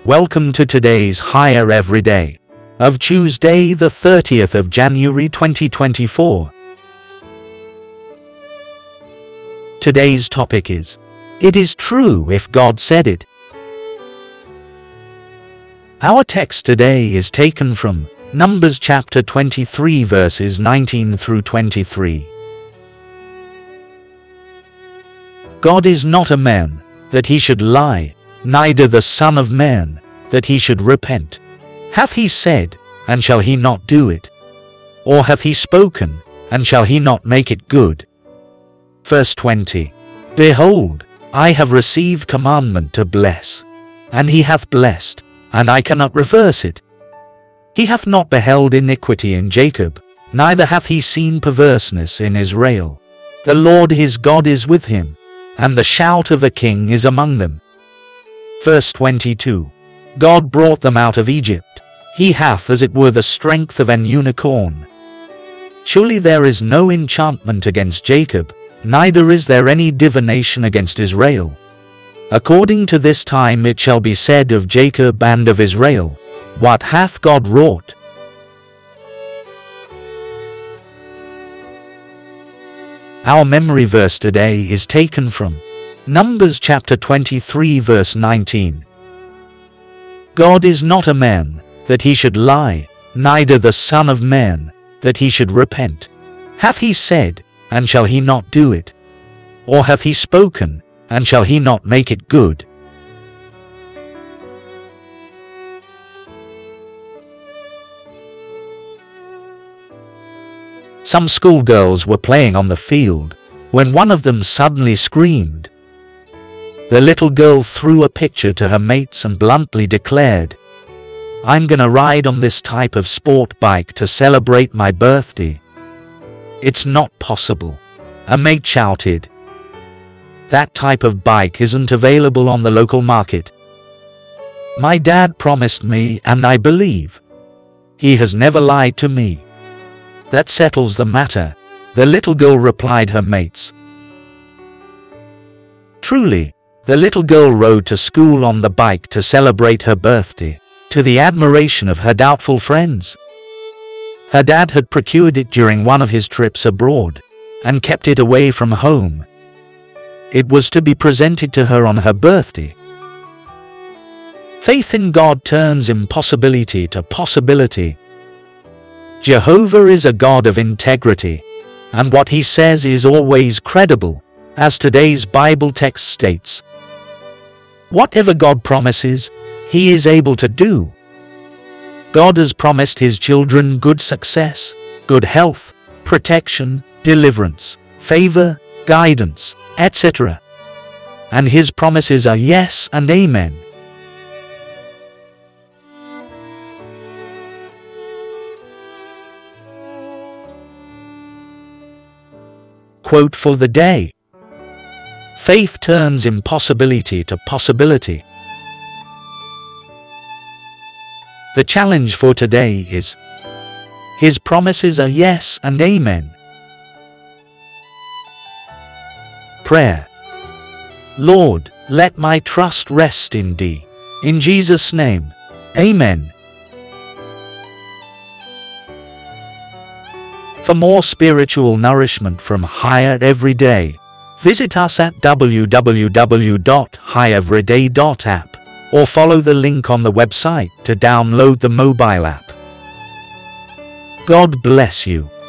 Welcome to today's Higher Everyday of Tuesday the 30th of January 2024. Today's topic is, It is true if God said it. Our text today is taken from Numbers chapter 23 verses 19 through 23. God is not a man, that he should lie, neither the Son of Man, that he should repent. Hath he said, and shall he not do it? Or hath he spoken, and shall he not make it good? Verse 20. Behold, I have received commandment to bless, and he hath blessed, and I cannot reverse it. He hath not beheld iniquity in Jacob, neither hath he seen perverseness in Israel. The Lord his God is with him, and the shout of a king is among them. Verse 22. God brought them out of Egypt. He hath as it were the strength of an unicorn. Surely there is no enchantment against Jacob, neither is there any divination against Israel. According to this time it shall be said of Jacob and of Israel, What hath God wrought? Our memory verse today is taken from Numbers chapter 23 verse 19. God is not a man, that he should lie, neither the Son of Man, that he should repent. Hath he said, and shall he not do it? Or hath he spoken, and shall he not make it good? Some schoolgirls were playing on the field, when one of them suddenly screamed. The little girl threw a picture to her mates and bluntly declared, I'm gonna ride on this type of sport bike to celebrate my birthday. It's not possible, a mate shouted. That type of bike isn't available on the local market. My dad promised me, and I believe. He has never lied to me. That settles the matter, the little girl replied her mates. Truly, the little girl rode to school on the bike to celebrate her birthday, to the admiration of her doubtful friends. Her dad had procured it during one of his trips abroad, and kept it away from home. It was to be presented to her on her birthday. Faith in God turns impossibility to possibility. Jehovah is a God of integrity, and what he says is always credible, as today's Bible text states. Whatever God promises, he is able to do. God has promised his children good success, good health, protection, deliverance, favor, guidance, etc. And his promises are yes and amen. Quote for the day. Faith turns impossibility to possibility. The challenge for today is, his promises are yes and amen. Prayer. Lord, let my trust rest in thee. In Jesus' name, amen. For more spiritual nourishment from Higher Everyday, visit us at www.higheveryday.app or follow the link on the website to download the mobile app. God bless you.